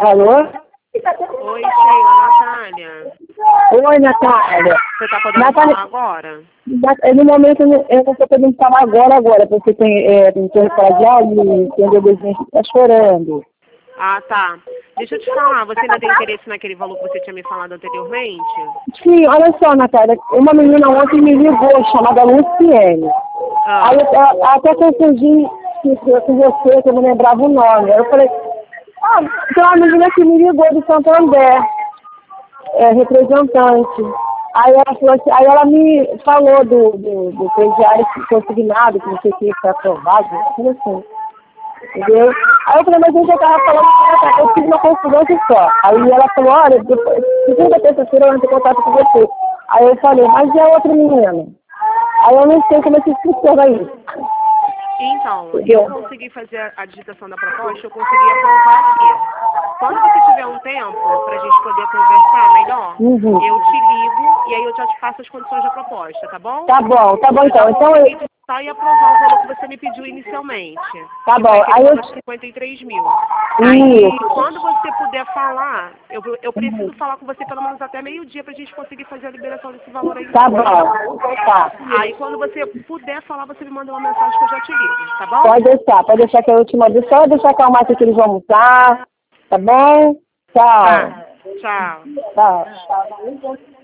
Alô? Oi, Sheila, Natália. Oi, Natália. Você tá podendo Natália, falar agora? no momento eu não estou podendo falar agora, porque tem que falar de algo, tem um bebezinho que está chorando. Ah, tá. Deixa eu te falar, você ainda tem interesse naquele valor que você tinha me falado anteriormente? Sim, olha só, Natália, uma menina ontem me ligou, chamada Luciene. Aí Ah, eu até confundi com você, que eu não lembrava o nome. Aí eu falei, tem uma menina que me ligou do Santander, representante. Aí ela falou assim, aí ela me falou do crediário consignado, que não sei o que foi aprovado, tudo assim. Entendeu? Aí eu falei, mas eu já estava falando, eu fiz uma confusão só. Aí ela falou, olha, depois, segunda, terça-feira eu entro em contato com você. Aí eu falei, mas e a outra menina? Aí eu não sei como é que funciona isso. então, eu Entendeu? consegui fazer a digitação da proposta, eu consegui aprovar aqui. Quando você tiver um tempo para a gente poder conversar melhor, Uhum. eu te ligo e aí eu já te passo as condições da proposta, tá bom? Tá bom Eu já então. Então, consegui digitar e aprovar o valor que você me pediu inicialmente, tá que foi bom. aquele Aí valor de eu... 53 mil. Aí, Isso. quando você puder falar, eu preciso Uhum. falar com você pelo menos até meio-dia para a gente conseguir fazer a liberação desse valor aí Tá hoje. bom. Tá. Aí, quando você puder falar, você me manda uma mensagem que eu já te ligo, tá bom? Pode deixar que é a última vez. Só deixar acalmar que eles vão almoçar. Tá bom? Tchau. Tá. Tchau. Tchau.